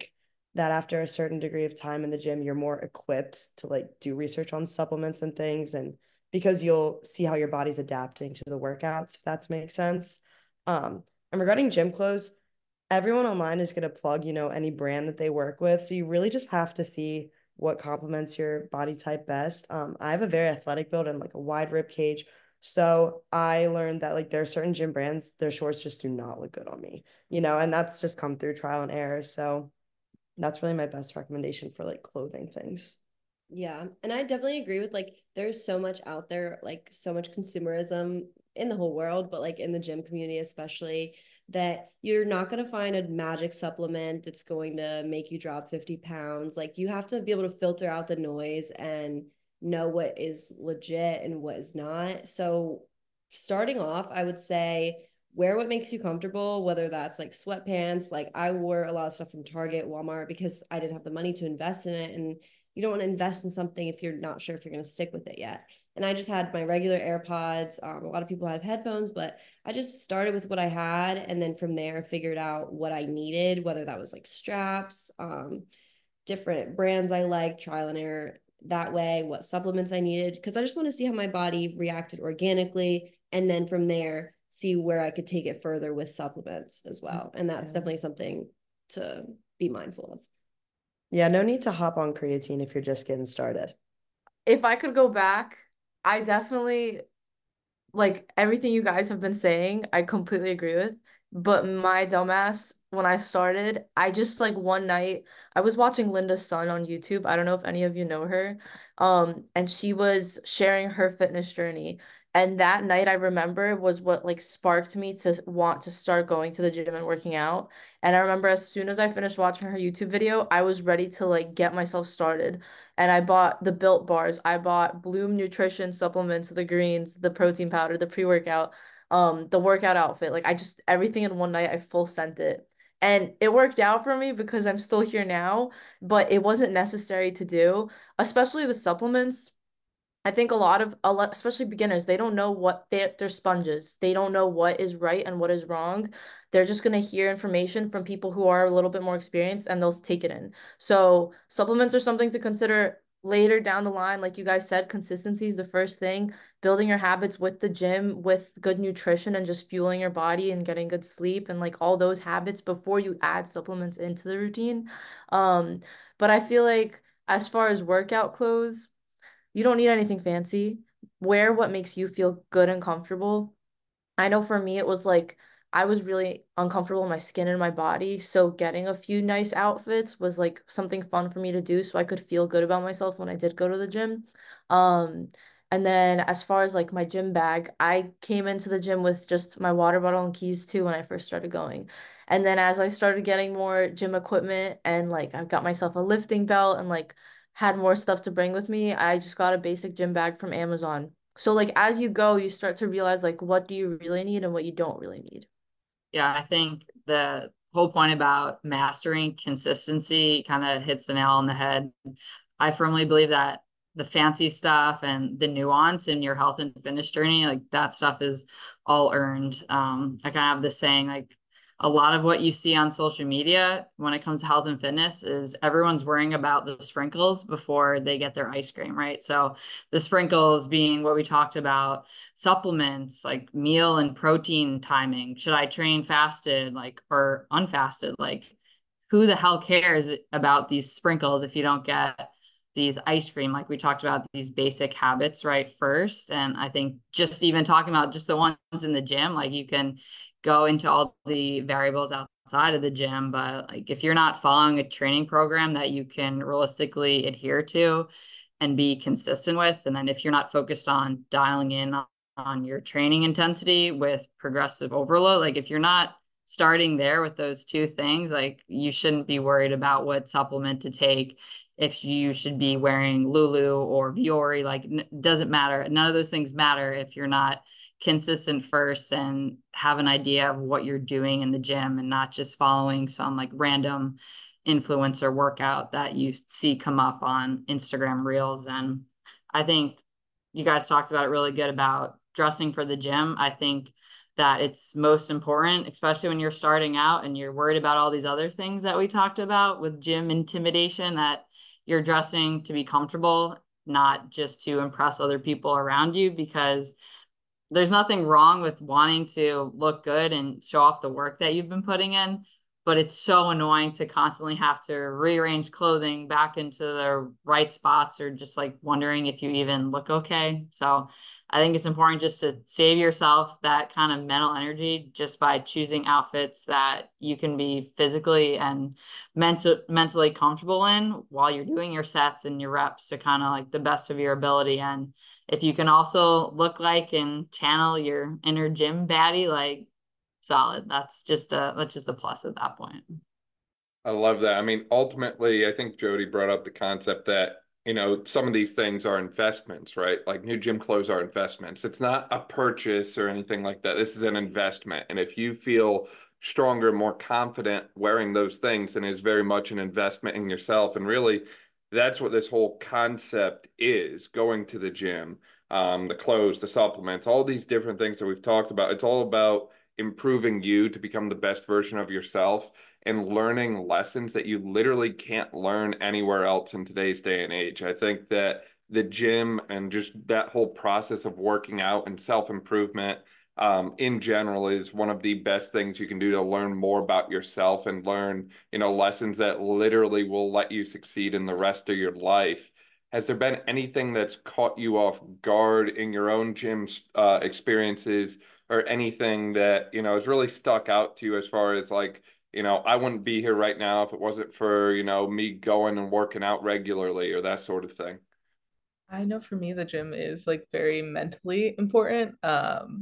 that after a certain degree of time in the gym, you're more equipped to like do research on supplements and things. And because you'll see how your body's adapting to the workouts, if that makes sense. Um, and regarding gym clothes, everyone online is going to plug, you know, any brand that they work with. So you really just have to see what complements your body type best. Um, I have a very athletic build and like a wide rib cage. So I learned that like there are certain gym brands, their shorts just do not look good on me, you know, and that's just come through trial and error. So that's really my best recommendation for like clothing things. Yeah. And I definitely agree with like there's so much out there, like so much consumerism in the whole world, but like in the gym community especially, that you're not going to find a magic supplement that's going to make you drop fifty pounds. Like you have to be able to filter out the noise and know what is legit and what is not. So starting off, I would say wear what makes you comfortable, whether that's like sweatpants. Like I wore a lot of stuff from Target, Walmart, because I didn't have the money to invest in it. And you don't want to invest in something if you're not sure if you're going to stick with it yet. And I just had my regular AirPods. Um, a lot of people have headphones, but I just started with what I had. And then from there, figured out what I needed, whether that was like straps, um, different brands I like, trial and error that way, what supplements I needed. Because I just want to see how my body reacted organically. And then from there, see where I could take it further with supplements as well. And that's yeah. definitely something to be mindful of. Yeah, no need to hop on creatine if you're just getting started. If I could go back, I definitely, like everything you guys have been saying, I completely agree with. But my dumbass, when I started, I just like one night, I was watching Linda Sun on YouTube. I don't know if any of you know her. Um, and she was sharing her fitness journey. And that night I remember was what like sparked me to want to start going to the gym and working out. And I remember as soon as I finished watching her YouTube video, I was ready to like get myself started. And I bought the Built bars. I bought Bloom nutrition supplements, the greens, the protein powder, the pre-workout, um, the workout outfit. Like I just everything in one night, I full sent it. And it worked out for me because I'm still here now, but it wasn't necessary to do, especially the supplements. I think a lot of, a lot, especially beginners, they don't know what they're, they're sponges. They don't know what is right and what is wrong. They're just going to hear information from people who are a little bit more experienced and they'll take it in. So supplements are something to consider later down the line. Like you guys said, consistency is the first thing. Building your habits with the gym, with good nutrition and just fueling your body and getting good sleep and like all those habits before you add supplements into the routine. Um, but I feel like as far as workout clothes, you don't need anything fancy. Wear what makes you feel good and comfortable. I know for me, it was like I was really uncomfortable in my skin and my body. So getting a few nice outfits was like something fun for me to do so I could feel good about myself when I did go to the gym. Um, and then as far as like my gym bag, I came into the gym with just my water bottle and keys too when I first started going. And then as I started getting more gym equipment and like I got myself a lifting belt and like had more stuff to bring with me, I just got a basic gym bag from Amazon. So like as you go, you start to realize like what do you really need and what you don't really need. Yeah, I think the whole point about mastering consistency kind of hits the nail on the head. I firmly believe that the fancy stuff and the nuance in your health and fitness journey, like that stuff is all earned. Um, I kind of have this saying, like a lot of what you see on social media when it comes to health and fitness is everyone's worrying about the sprinkles before they get their ice cream, right? So the sprinkles being what we talked about, supplements, like meal and protein timing. Should I train fasted, like, or unfasted? Like, who the hell cares about these sprinkles if you don't get these ice cream? Like we talked about, these basic habits right first. And I think just even talking about just the ones in the gym, like you can go into all the variables outside of the gym, but like if you're not following a training program that you can realistically adhere to and be consistent with, and then if you're not focused on dialing in on, on your training intensity with progressive overload, like if you're not starting there with those two things, like you shouldn't be worried about what supplement to take. If you should be wearing Lulu or Viore, like it doesn't matter. None of those things matter if you're not consistent first and have an idea of what you're doing in the gym and not just following some like random influencer workout that you see come up on Instagram Reels. And I think you guys talked about it really good about dressing for the gym. I think that it's most important, especially when you're starting out and you're worried about all these other things that we talked about with gym intimidation, that you're dressing to be comfortable, not just to impress other people around you, because there's nothing wrong with wanting to look good and show off the work that you've been putting in, but it's so annoying to constantly have to rearrange clothing back into the right spots, or just like wondering if you even look okay. So I think it's important just to save yourself that kind of mental energy just by choosing outfits that you can be physically and mental mentally comfortable in while you're doing your sets and your reps to kind of like the best of your ability. And if you can also look like and channel your inner gym baddie, like, solid. That's just a that's just a plus at that point. I love that. I mean, ultimately, I think Jody brought up the concept that, you know, some of these things are investments, right? Like new gym clothes are investments. It's not a purchase or anything like that. This is an investment. And if you feel stronger, more confident wearing those things, then it's very much an investment in yourself. And really, that's what this whole concept is, going to the gym, um, the clothes, the supplements, all these different things that we've talked about. It's all about improving you to become the best version of yourself and learning lessons that you literally can't learn anywhere else in today's day and age. I think that the gym and just that whole process of working out and self-improvement um, in general is one of the best things you can do to learn more about yourself and learn, you know, lessons that literally will let you succeed in the rest of your life. Has there been anything that's caught you off guard in your own gym uh, experiences, or anything that, you know, has really stuck out to you as far as like, you know, I wouldn't be here right now if it wasn't for, you know, me going and working out regularly, or that sort of thing? I know for me, the gym is like very mentally important. Um,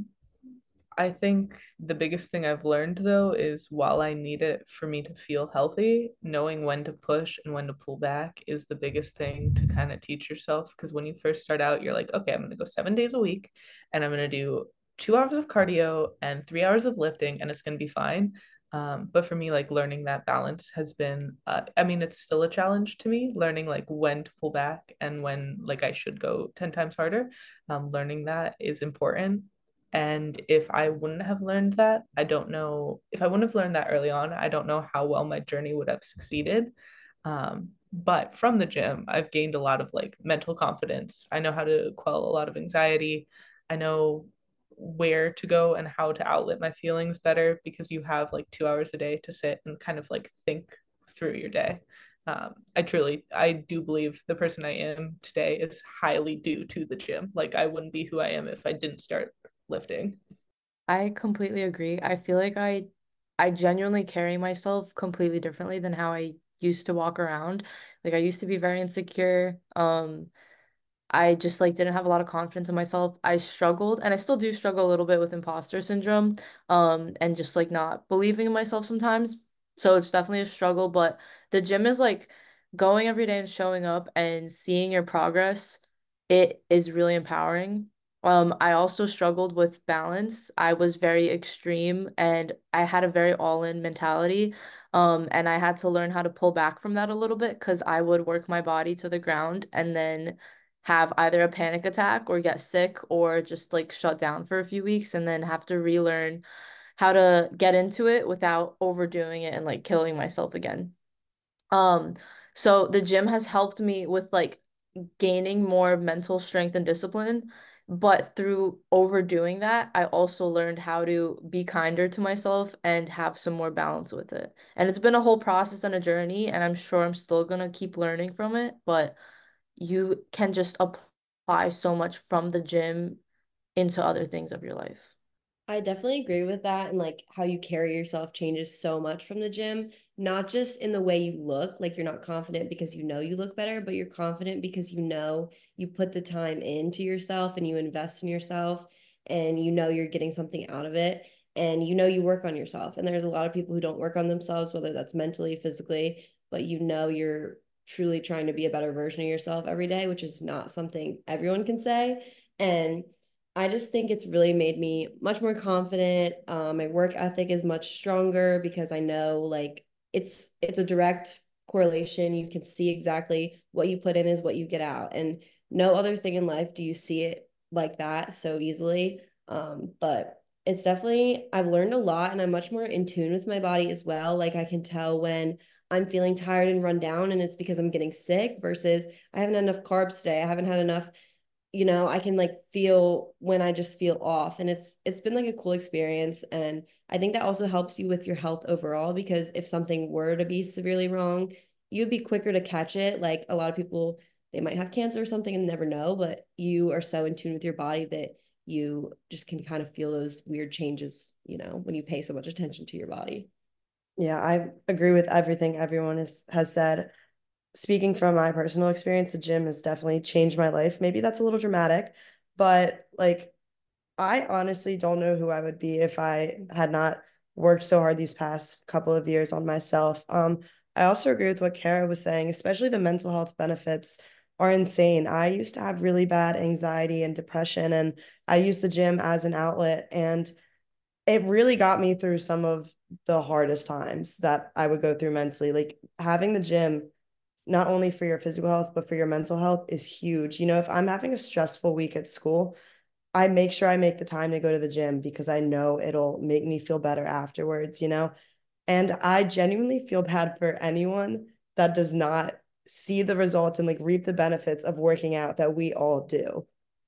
I think the biggest thing I've learned though is while I need it for me to feel healthy, knowing when to push and when to pull back is the biggest thing to kind of teach yourself. Because when you first start out, you're like, okay, I'm going to go seven days a week and I'm going to do two hours of cardio and three hours of lifting, and it's going to be fine. Um, but for me, like learning that balance has been, uh, I mean, it's still a challenge to me, learning like when to pull back and when like I should go ten times harder. Um, learning that is important. And if I wouldn't have learned that, I don't know if I wouldn't have learned that early on, I don't know how well my journey would have succeeded. Um, but from the gym, I've gained a lot of like mental confidence. I know how to quell a lot of anxiety. I know where to go and how to outlet my feelings better, because you have like two hours a day to sit and kind of like think through your day. Um, I truly, I do believe the person I am today is highly due to the gym. Like I wouldn't be who I am if I didn't start lifting. I completely agree. I feel like I I genuinely carry myself completely differently than how I used to walk around. Like I used to be very insecure. Um, I just like didn't have a lot of confidence in myself. I struggled, and I still do struggle a little bit with imposter syndrome, um, and just like not believing in myself sometimes. So it's definitely a struggle, but the gym is like going every day and showing up and seeing your progress. It is really empowering. Um, I also struggled with balance. I was very extreme and I had a very all-in mentality. Um, and I had to learn how to pull back from that a little bit because I would work my body to the ground and then have either a panic attack or get sick or just like shut down for a few weeks and then have to relearn how to get into it without overdoing it and like killing myself again. Um, so the gym has helped me with like gaining more mental strength and discipline, but through overdoing that, I also learned how to be kinder to myself and have some more balance with it. And it's been a whole process and a journey, and I'm sure I'm still gonna keep learning from it, but you can just apply so much from the gym into other things of your life. I definitely agree with that. And like how you carry yourself changes so much from the gym, not just in the way you look, like you're not confident because you know you look better, but you're confident because you know you put the time into yourself and you invest in yourself and you know you're getting something out of it and you know you work on yourself. And there's a lot of people who don't work on themselves, whether that's mentally, physically, but you know you're truly trying to be a better version of yourself every day, which is not something everyone can say. And I just think it's really made me much more confident. Um, my work ethic is much stronger because I know like it's it's a direct correlation. You can see exactly what you put in is what you get out. And no other thing in life do you see it like that so easily. Um, but it's definitely, I've learned a lot and I'm much more in tune with my body as well. Like I can tell when I'm feeling tired and run down and it's because I'm getting sick versus I haven't had enough carbs today. I haven't had enough, you know, I can like feel when I just feel off. And it's it's been like a cool experience. And I think that also helps you with your health overall, because if something were to be severely wrong, you'd be quicker to catch it. Like a lot of people, they might have cancer or something and never know, but you are so in tune with your body that you just can kind of feel those weird changes, you know, when you pay so much attention to your body. Yeah, I agree with everything everyone is, has said. Speaking from my personal experience, the gym has definitely changed my life. Maybe that's a little dramatic, but like I honestly don't know who I would be if I had not worked so hard these past couple of years on myself. Um, I also agree with what Kara was saying, especially the mental health benefits are insane. I used to have really bad anxiety and depression, and I used the gym as an outlet, and it really got me through some of the hardest times that I would go through mentally. Like having the gym, not only for your physical health, but for your mental health is huge. You know, if I'm having a stressful week at school, I make sure I make the time to go to the gym because I know it'll make me feel better afterwards, you know? And I genuinely feel bad for anyone that does not see the results and like reap the benefits of working out that we all do,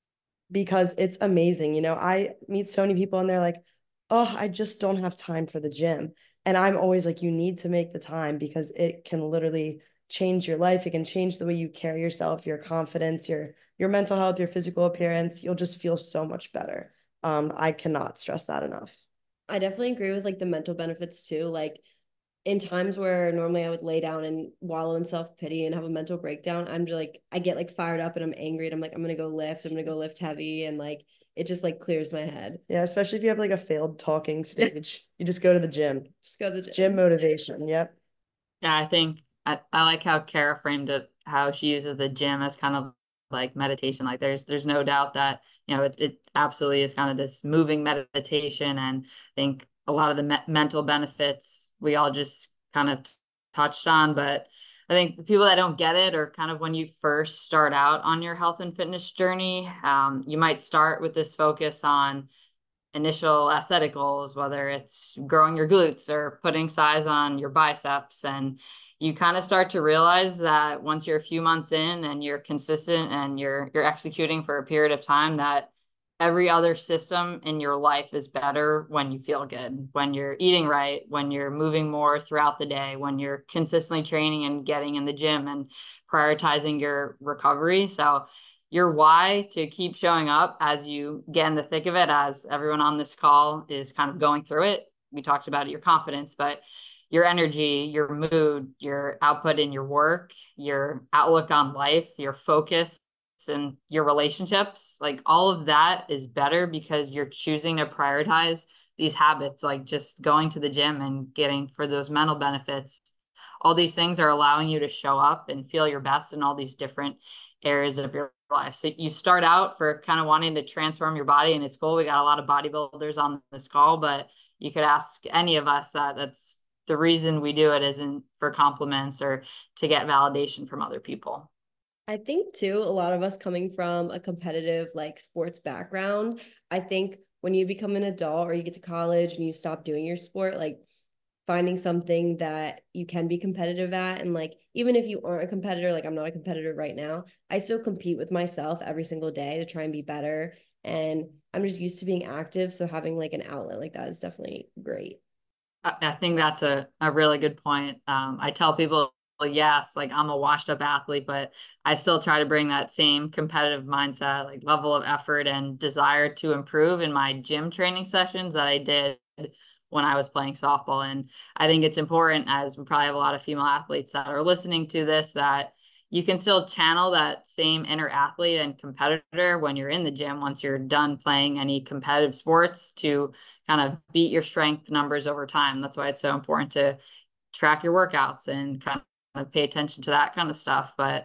because it's amazing. You know, I meet so many people and they're like, oh, I just don't have time for the gym. And I'm always like, you need to make the time because it can literally change your life. It can change the way you carry yourself, your confidence, your your mental health, your physical appearance. You'll just feel so much better. Um, I cannot stress that enough. I definitely agree with like the mental benefits too. Like in times where normally I would lay down and wallow in self-pity and have a mental breakdown, I'm just like, I get like fired up and I'm angry and I'm like, I'm gonna go lift, I'm gonna go lift heavy, and like it just like clears my head. Yeah, especially if you have like a failed talking stage. You just go to the gym. Just go to the gym. Gym motivation. Yep. Yeah, I think I, I like how Kara framed it, how she uses the gym as kind of like meditation. Like there's there's no doubt that, you know, it, it absolutely is kind of this moving meditation. And I think a lot of the me mental benefits we all just kind of touched on. But I think the people that don't get it, or kind of when you first start out on your health and fitness journey, um, you might start with this focus on initial aesthetic goals, whether it's growing your glutes or putting size on your biceps. And you kind of start to realize that once you're a few months in and you're consistent and you're you're executing for a period of time, that every other system in your life is better when you feel good, when you're eating right, when you're moving more throughout the day, when you're consistently training and getting in the gym and prioritizing your recovery. So your why to keep showing up as you get in the thick of it, as everyone on this call is kind of going through it. We talked about it, your confidence, but your energy, your mood, your output in your work, your outlook on life, your focus, and your relationships, like all of that is better because you're choosing to prioritize these habits, like just going to the gym and getting for those mental benefits. All these things are allowing you to show up and feel your best in all these different areas of your life. So you start out for kind of wanting to transform your body, and it's cool. We got a lot of bodybuilders on this call, but you could ask any of us that. That's the reason we do it isn't for compliments or to get validation from other people. I think too, a lot of us coming from a competitive like sports background, I think when you become an adult or you get to college and you stop doing your sport, like finding something that you can be competitive at. And like, even if you aren't a competitor, like I'm not a competitor right now, I still compete with myself every single day to try and be better. And I'm just used to being active. So having like an outlet like that is definitely great. I think that's a, a really good point. Um, I tell people, yes, like I'm a washed up athlete, but I still try to bring that same competitive mindset, like level of effort and desire to improve in my gym training sessions that I did when I was playing softball. And I think it's important, as we probably have a lot of female athletes that are listening to this, that you can still channel that same inner athlete and competitor when you're in the gym, once you're done playing any competitive sports, to kind of beat your strength numbers over time. That's why it's so important to track your workouts and kind of pay attention to that kind of stuff. But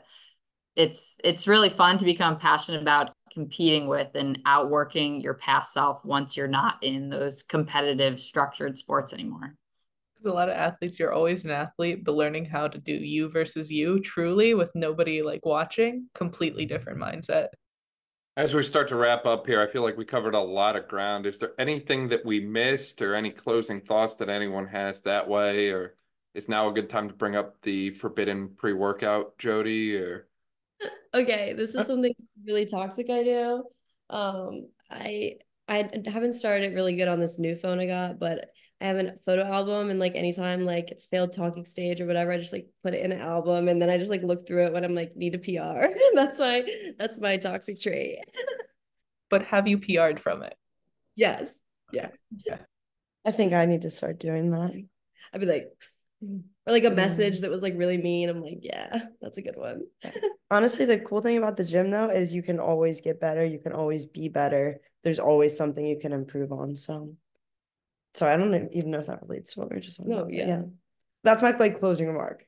it's it's really fun to become passionate about competing with and outworking your past self once you're not in those competitive structured sports anymore. A lot of athletes, you're always an athlete, but learning how to do you versus you truly with nobody like watching, completely different mindset. As we start to wrap up here, I feel like we covered a lot of ground. Is there anything that we missed or any closing thoughts that anyone has that way? Or is now a good time to bring up the forbidden pre-workout, Jody? Or Okay, this is something really toxic I do. Um, I I haven't started really good on this new phone I got, but I have a photo album, and like anytime like it's failed talking stage or whatever, I just like put it in an album, and then I just like look through it when I'm like need a P R. That's my that's my toxic trait. But have you P R'd from it? Yes. Yeah. Yeah. I think I need to start doing that. I'd be like, or like a message that was like really mean. I'm like, yeah, that's a good one. Honestly, the cool thing about the gym though is you can always get better. You can always be better. There's always something you can improve on. So, sorry, I don't even know if that relates to what we were just talking No, about. yeah. yeah. That's my like closing remark.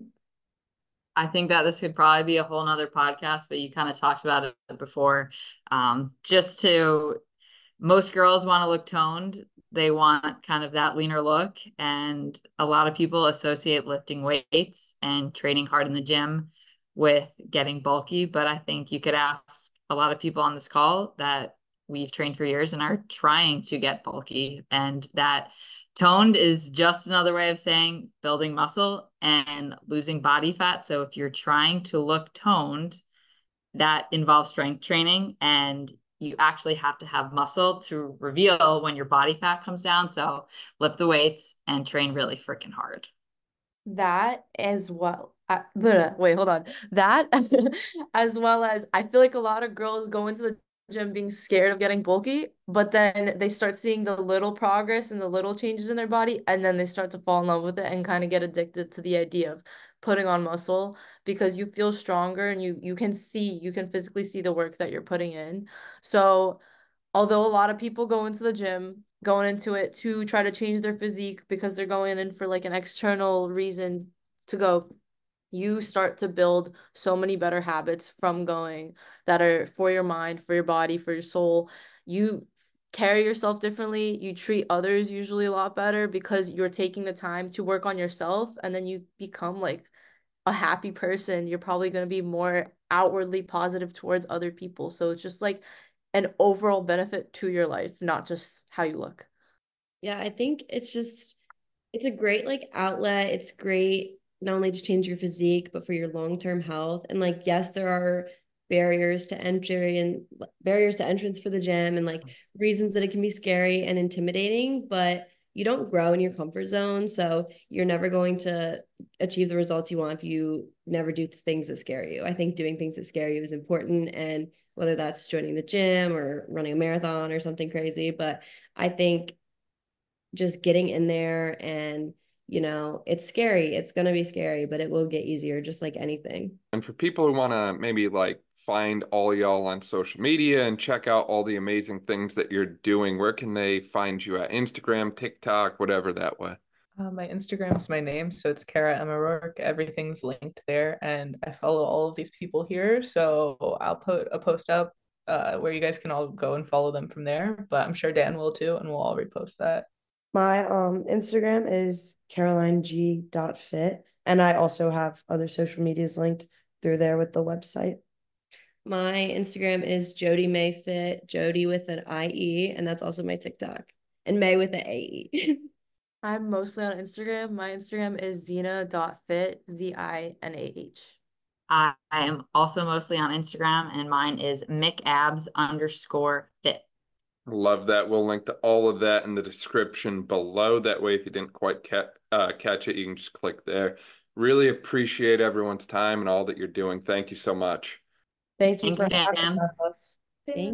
I think that this could probably be a whole nother podcast, but you kind of talked about it before. Um, just to, most girls want to look toned. They want kind of that leaner look. And a lot of people associate lifting weights and training hard in the gym with getting bulky. But I think you could ask a lot of people on this call that we've trained for years and are trying to get bulky, and that toned is just another way of saying building muscle and losing body fat. So if you're trying to look toned, that involves strength training, and you actually have to have muscle to reveal when your body fat comes down. So lift the weights and train really freaking hard. That as well. I, wait, hold on. That as well as I feel like a lot of girls go into the gym being scared of getting bulky, but then they start seeing the little progress and the little changes in their body, and then they start to fall in love with it and kind of get addicted to the idea of putting on muscle, because you feel stronger and you you can see, you can physically see the work that you're putting in. So although a lot of people go into the gym going into it to try to change their physique because they're going in for like an external reason to go, you start to build so many better habits from going that are for your mind, for your body, for your soul. You carry yourself differently. You treat others usually a lot better because you're taking the time to work on yourself, and then you become like a happy person. You're probably going to be more outwardly positive towards other people. So it's just like an overall benefit to your life, not just how you look. Yeah, I think it's just it's a great like outlet. It's great not only to change your physique, but for your long-term health. And like, yes, there are barriers to entry and barriers to entrance for the gym, and like reasons that it can be scary and intimidating, but you don't grow in your comfort zone. So you're never going to achieve the results you want if you never do things that scare you. I think doing things that scare you is important, and whether that's joining the gym or running a marathon or something crazy. But I think just getting in there, and you know, it's scary. It's going to be scary, but it will get easier, just like anything. And for people who want to maybe like find all y'all on social media and check out all the amazing things that you're doing, where can they find you at? Instagram, TikTok, whatever that way? Uh, my Instagram's my name, so it's Kara Emma Rourke. Everything's linked there, and I follow all of these people here. So I'll put a post up uh, where you guys can all go and follow them from there. But I'm sure Dan will too, and we'll all repost that. My um Instagram is caroline g dot fit, and I also have other social medias linked through there with the website. My Instagram is Jody May Fit, Jody with an I E, and that's also my TikTok, and May with an A E. I'm mostly on Instagram. My Instagram is zina dot fit, Z I N A H. I, I am also mostly on Instagram, and mine is mcabs underscore fit. Love that. We'll link to all of that in the description below. That way, if you didn't quite ca- uh, catch it, you can just click there. Really appreciate everyone's time and all that you're doing. Thank you so much. Thank you Thanks, for having Dan. us. Thank